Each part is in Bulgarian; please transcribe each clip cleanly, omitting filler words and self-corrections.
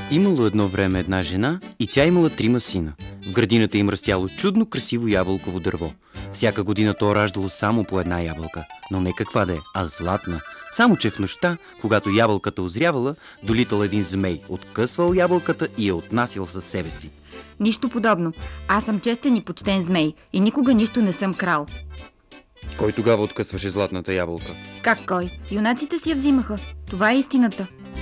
Имало едно време една жена и тя имала 3 сина. В градината им растяло чудно красиво ябълково дърво. Всяка година то раждало само по една ябълка, но не каква да е, а златна. Само че в нощта, когато ябълката озрявала, долитал един змей, откъсвал ябълката и я отнасял със себе си. Нищо подобно. Аз съм честен и почтен змей и никога нищо не съм крал. Кой тогава откъсваше златната ябълка? Как кой? Юнаците си я взимаха. Това е истината.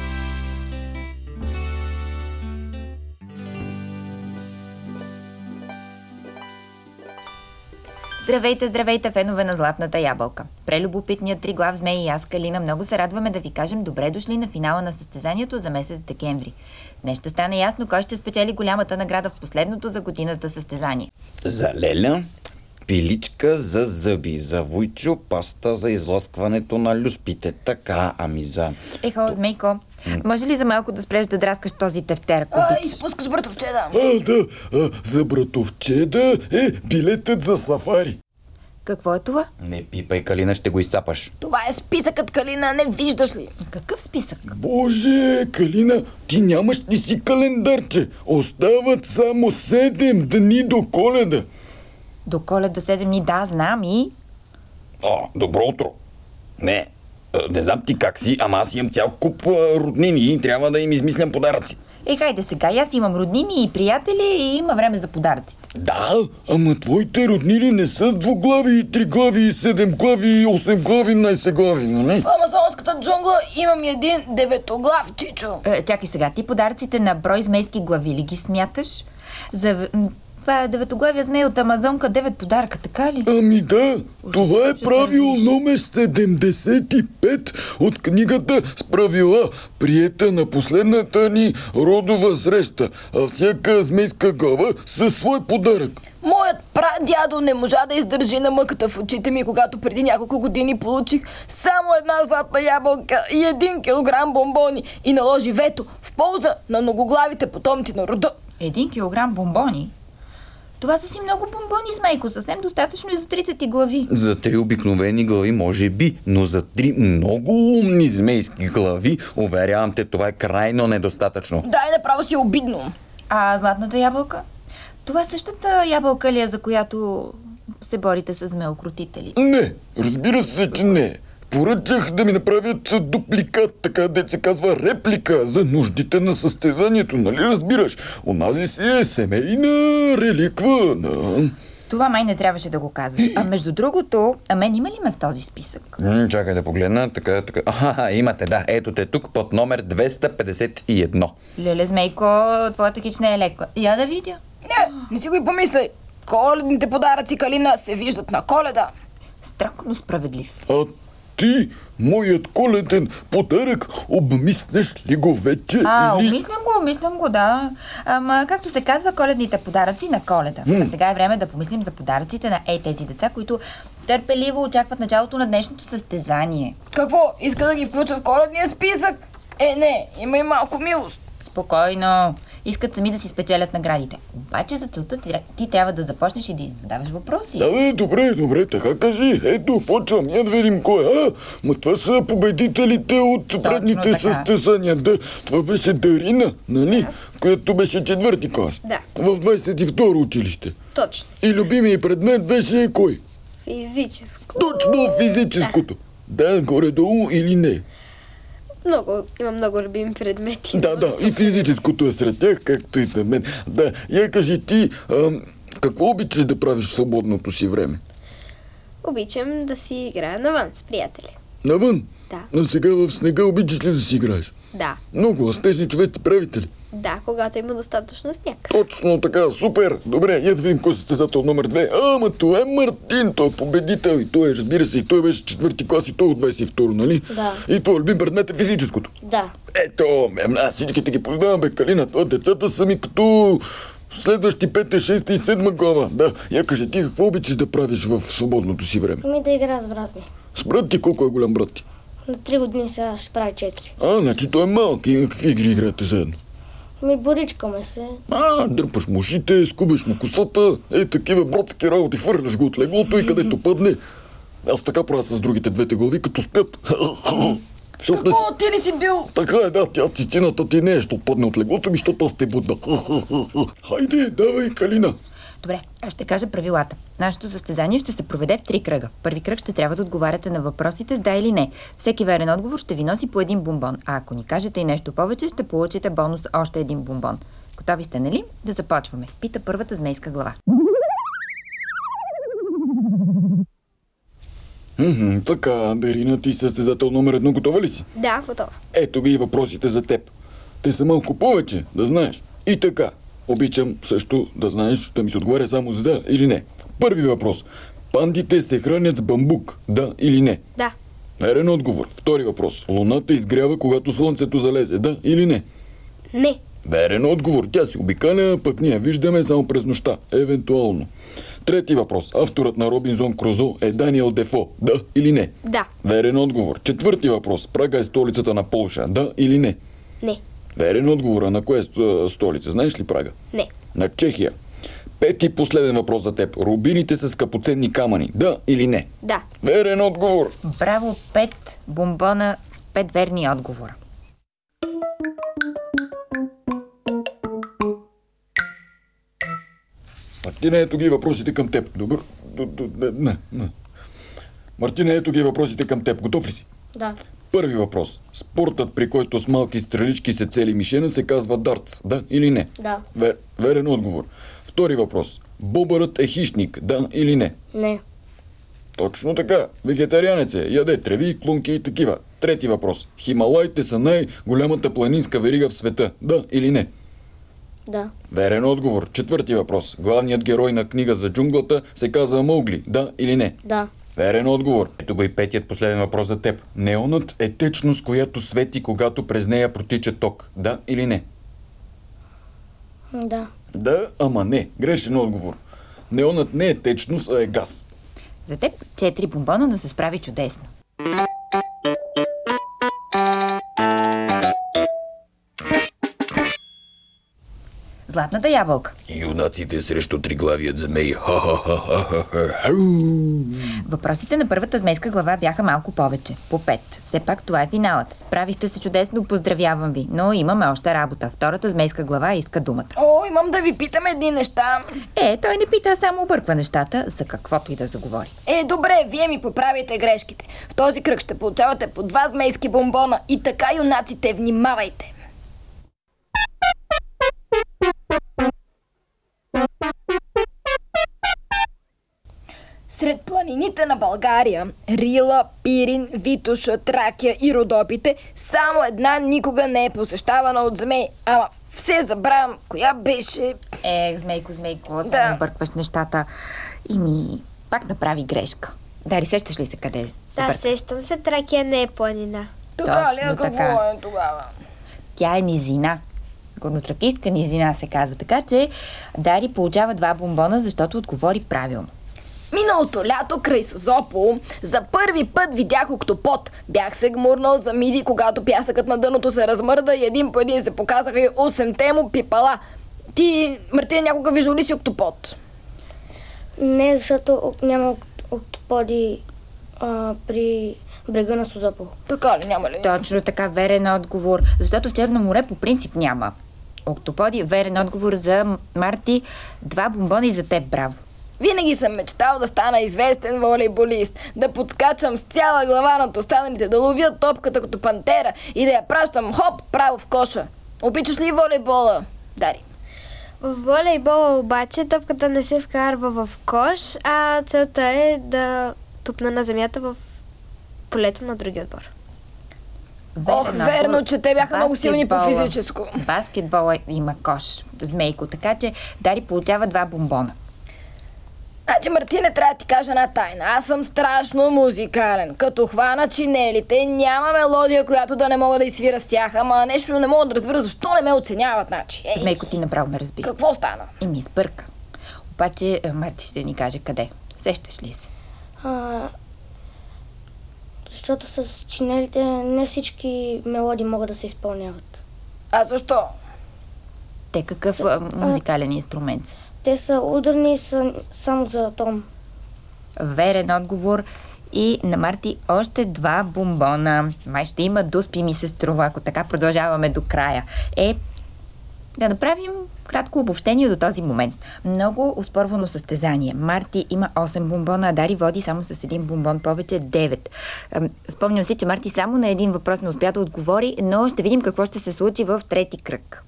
Здравейте, здравейте, фенове на Златната ябълка! Прелюбопитният триглав змей и аз, Калина, много се радваме да ви кажем добре дошли на финала на състезанието за месец декември. Днес ще стане ясно кой ще спечели голямата награда в последното за годината състезание. За Леля, пиличка за зъби, за Войчо, паста за излъскването на люспите. Така, ами за... Ехо, змейко, може ли за малко да спреш да драскаш този тефтер, ако обичаш? Изпускаш братовчеда. За братовчеда е билетът за сафари. Какво е това? Не пипай, Калина, ще го изцапаш. Това е списъкът, Калина, не виждаш ли? Какъв списък? Боже, Калина, ти нямаш ли си календарче? Остават само 7 дни до Коледа. До Коледа 7 дни, да, знам и... Добро утро. Не знам ти как си, ама аз имам цял куп роднини и трябва да им измислям подаръци. Хайде сега, аз имам роднини и приятели и има време за подаръците. Да, ама твоите роднини не са двуглави, триглави, 7глави, 8глави, 11глави, нали? В амазонската джунгла имам един 9глав чичо. Чакай сега, ти подаръците на брой змейски глави ли ги смяташ? Това е 9главия змей от Амазонка, 9 подаръка, така ли? Ами да, това е правило номер 75 от книгата с правила, приета на последната ни родова среща, а всяка змейска глава със свой подарък. Моят прадядо не можа да издържи на мъката в очите ми, когато преди няколко години получих само една златна ябълка и 1 килограм бомбони и наложи вето в полза на многоглавите потомци на рода. 1 килограм бомбони? Това са си много бомбони, змейко, съвсем достатъчно и за 3 ти глави. За 3 обикновени глави може би, но за 3 много умни змейски глави, уверявам те, това е крайно недостатъчно. Да, и направо си обидно. А златната ябълка? Това същата ябълка ли е, за която се борите с змеокрутители? Не, разбира се, че не. Поръчах да ми направят дупликат, така де се казва реплика за нуждите на състезанието, нали разбираш? Онази си е семейна реликва. Да. Това май не трябваше да го казваш. А между другото, мен има ли ме в този списък? Чакай да погледна, така. Имате, да. Ето те тук под номер 251. Леле, змейко, твоята кич не е леко. Я да видя. Не си го и помисляй. Коледните подаръци, Калина, се виждат на Коледа. Строг, но справедлив. А ти, моят коледен подарък, обмисляш ли го вече? Или... Обмислям го, да. Ама, както се казва, коледните подаръци на Коледа. А сега е време да помислим за подаръците на тези деца, които търпеливо очакват началото на днешното състезание. Какво? Иска да ги включа в коледния списък? Не, има и малко милост. Спокойно. Искат сами да си спечелят наградите. Обаче за целта ти трябва да започнеш и да им задаваш въпроси. Да, добре, така кажи. Ето, почвам, я да видим кой е. Ма това са победителите от предните състезания. Да, това беше Дарина, нали? Която беше 4-ти клас. Да. В 22-ро училище. Точно. И любимият предмет беше кой? Физическо. Точно физическото. Да, горе-долу или не? Има много любими предмети. Да, и физическото е сред тях, както и на мен. Да, я кажи ти, какво обичаш да правиш в свободното си време? Обичам да си играя навън с приятели. Навън? Да. А сега в снега обичаш ли да си играеш? Да. Много, а снежни човеци правите ли? Да, когато има достатъчно сняг. Точно така, супер! Добре, я да видим кой състезател номер 2. Ама това е Мартин, той е победител и той, разбира се, и той беше 4-ти клас и той от 22, нали? Да. И твой любим предмет е физическото. Да. Ето, аз всичките ги познавам, бе, Калина. Децата са ми като следващи 5, 6 и 7 глава. Да, я кажи ти, какво обичаш да правиш в свободното си време? Да играя с брат ми. С брат ти, колко е голям брат ти? На 3 години сега ще прави 4. Значи той е малък и какви игри играете заедно? Боричкаме се. Дърпаш му ушите, скубаш му косата, такива братски работи, хвърляш го от леглото и където падне. Аз така правя с другите двете глави, като спят. Защото Какво? Ти ли си бил? Така е, да, тя цицината ти не е, що падне от леглото ми, защото аз те будна. Хайде, давай, Калина. Добре, аз ще кажа правилата. Нашето състезание ще се проведе в 3 кръга. В първи кръг ще трябва да отговаряте на въпросите с да или не. Всеки верен отговор ще ви носи по един бомбон, а ако ни кажете и нещо повече, ще получите бонус още един бомбон. Готови сте, нали? Да започваме. Пита първата змейска глава. Така, Дарина, ти състезател номер 1, готова ли си? Да, готова. Ето ги и въпросите за теб. Те са малко повече, да знаеш. И така, обичам също да знаеш, да ми се отговаря само с да или не. Първи въпрос. Пандите се хранят с бамбук, да или не? Да. Верен отговор. Втори въпрос. Луната изгрява, когато слънцето залезе, да или не? Не. Верен отговор. Тя си обикаля, пък ние виждаме само през нощта. Евентуално. Трети въпрос. Авторът на Робинзон Крузо е Даниел Дефо. Да или не? Да. Верен отговор. Четвърти въпрос. Прага е столицата на Полша. Да или не? Не. Верен отговор. На коя столица? Знаеш ли Прага? Не. На Чехия. Пети последен въпрос за теб. Рубините са скъпоценни камъни. Да или не? Да. Верен отговор. Браво, 5 бомбона, 5 верни отговора. Мартина, ето ги въпросите към теб. Добър? Не. Мартина, ето ги въпросите към теб. Готов ли си? Да. Първи въпрос. Спортът, при който с малки стрелички се цели мишена, се казва дартс. Да или не? Да. Верен отговор. Втори въпрос. Бобърът е хищник. Да или не? Не. Точно така. Вегетарианец е. Яде треви, клунки и такива. Трети въпрос. Хималайте са най-голямата планинска верига в света. Да или не? Да. Верен отговор. Четвърти въпрос. Главният герой на книга за джунглата се казва Маугли. Да или не? Да. Верен отговор. Ето го и петият последен въпрос за теб. Неонът е течност, която свети, когато през нея протича ток. Да или не? Да. Да, ама не. Грешен отговор. Неонът не е течност, а е газ. За теб 4 бомбона, но се справи чудесно. Златната ябълка. Юнаците срещу триглавият змей. Въпросите на първата змейска глава бяха малко повече. По 5. Все пак това е финалът. Справихте се чудесно, поздравявам ви. Но имаме още работа. Втората змейска глава иска думата. О, имам да ви питам едни неща. Той не пита, само обърква нещата, за каквото и да заговори. Добре, вие ми поправите грешките. В този кръг ще получавате по 2 змейски бомбона и така, юнаците, внимавайте. Сред планините на България, Рила, Пирин, Витоша, Тракия и Родопите, само една никога не е посещавана от змей. Ама все забравям, коя беше... Змейко, само объркваш нещата. И ми пак направи грешка. Дари, сещаш ли се къде е? Да, сещам се, Тракия не е планина. Така ли? А Точно какво така. е тогава? Тя е низина. Горнотракийска низина се казва. Така че Дари получава 2 бомбона, защото отговори правилно. Миналото лято край Созопол за първи път видях октопод. Бях се гмурнал за миди, когато пясъкът на дъното се размърда и един по един се показаха и 8-те му пипала. Ти, Мартина, някога виждал ли си октопод? Не, защото няма октоподи при брега на Созопол. Така ли, няма ли? Точно така, верен отговор. Защото в Черно море по принцип няма октоподи. Верен отговор за Марти. 2 бомбона и за теб, браво. Винаги съм мечтал да стана известен волейболист, да подскачам с цяла глава над останалите, да ловя топката като пантера и да я пращам хоп право в коша. Обичаш ли волейбола, Дари? В волейбола обаче топката не се вкарва в кош, а целта е да тупна на земята в полето на другия отбор. Верно, че те бяха много силни по физическо. Баскетбола има кош, змейко, така че Дари получава 2 бомбона. Значи, Мартине, трябва да ти кажа една тайна. Аз съм страшно музикален. Като хвана чинелите, няма мелодия, която да не мога да изсвира с тях, ама нещо не мога да разбера защо не ме оценяват, значи. Змейко, ти направо ме разбира. Какво стана? Ми сбърка. Обаче Марти ще ни каже къде. Сещаш ли се? Защото с чинелите не всички мелодии могат да се изпълняват. А защо? Те какъв музикален инструмент са? Те са ударни само за тон. Верен отговор И на Марти още 2 бомбона. Май ще има дуспи, ми се струва, ако така продължаваме до края. Да направим кратко обобщение до този момент. Много оспорвано състезание. Марти има 8 бомбона, а Дари води само с 1 бомбон повече, 9. Спомням си, че Марти само на един въпрос не успя да отговори, но ще видим какво ще се случи в трети кръг.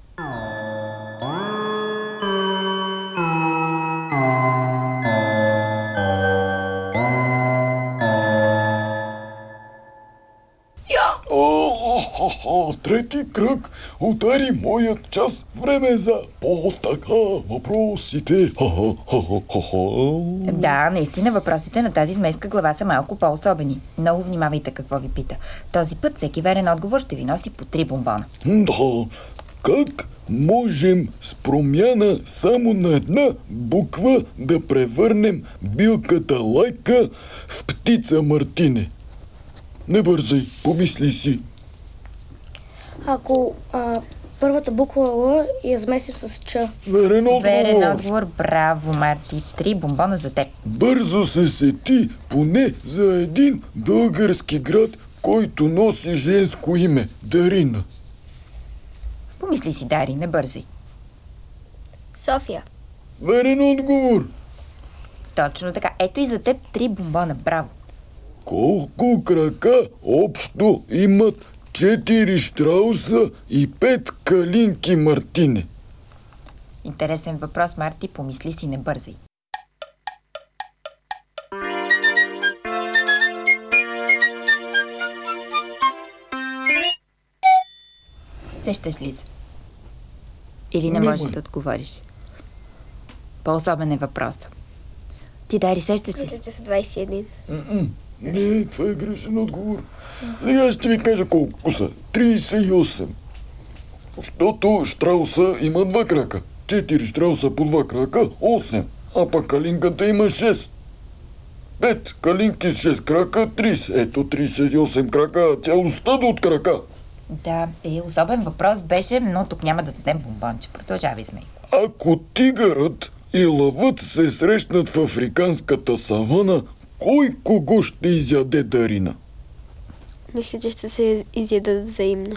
Трети кръг. Удари моят час. Време за по-така въпросите. Да, наистина въпросите на тази змейска глава са малко по-особени. Много внимавайте какво ви пита. Този път всеки верен отговор ще ви носи по 3 бомбона. Да. Как можем с промяна само на една буква да превърнем билката Лайка в птица Мартине? Не бързай, помисли си. Ако първата буква Л я замесим с Ч. Верен отговор. Верен отговор, браво, Марти. 3 бомбона за теб. Бързо се сети поне за един български град, който носи женско име. Дарина. Помисли си, Дари, не бързай. София. Верен отговор. Точно така. Ето и за теб 3 бомбона, браво. Колко крака общо имат 4 щрауса и 5 калинки Мартине? Интересен въпрос, Марти. Помисли си, не бързай. Сещаш ли се? Или не можеш да отговориш? По-особен е въпросът. Ти, Дари, сещаш ли Мисля, се? че са 21. Не, това е грешен отговор. Сега ще ви кажа колко са. 38. Защото щрауса има 2 крака. 4 щрауса по 2 крака, 8. А пък калинката има 6. 5 калинки с 6 крака, 30. Ето 38 крака, цяло 100 от крака. Да, особен въпрос беше, но тук няма да дадем бомбонче. Продължавай, Змейко. Ако тигърът и лъвът се срещнат в африканската савана, кой кого ще изяде, Дарина? Мисля, че ще се изядат взаимно.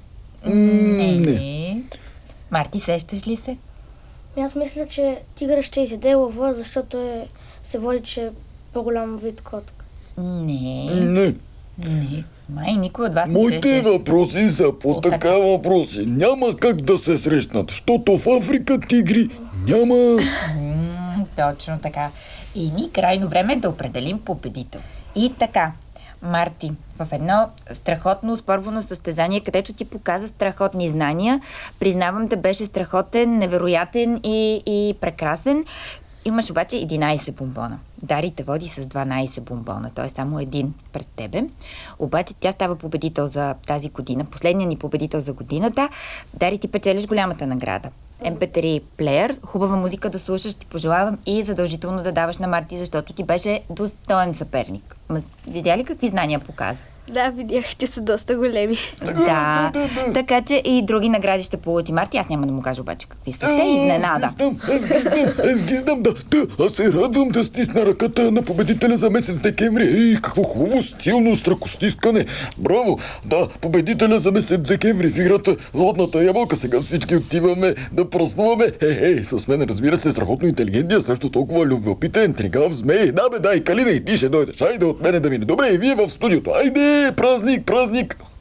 Не. Марти, сещаш ли се? Аз мисля, че тигъра ще изяде лъва, защото се води, че е по-голям вид котка. Не. Май никой от вас не се Моите сеща. въпроси са по така въпроси. Няма как да се срещнат, защото в Африка тигри няма... Точно така. И ми крайно време е да определим победител. И така, Марти, в едно страхотно оспорвано състезание, където ти показа страхотни знания, признавам, те беше страхотен, невероятен и прекрасен. Имаш обаче 11 бомбона. Дари те води с 12 бомбона, т.е. само един пред тебе. Обаче тя става победител за тази година, последният ни победител за годината. Дари, ти печелиш голямата награда. MP3 плеер, хубава музика да слушаш, ти пожелавам и задължително да даваш на Марти, защото ти беше достоен съперник. Видя ли какви знания показа? Да, видях, че са доста големи. Да. Така че и други награди ще получи Марти. Аз няма да му кажа обаче какви са те. Изненада. Аз ги знам, да. Аз се радвам да стисна ръката на победителя за месец декември. Какво хубаво, стилно стракостискане. Браво! Да, победителя за месец декември в играта Златната ябълка. Сега всички отиваме да празнуваме. С мен, разбира се, страхотно интелигентния, също толкова любопитен, тригав, змей. Да, и Калина, и ти ще дойдеш. Айде от мене да мине. Добре, и вие в студиото. Айде, празник!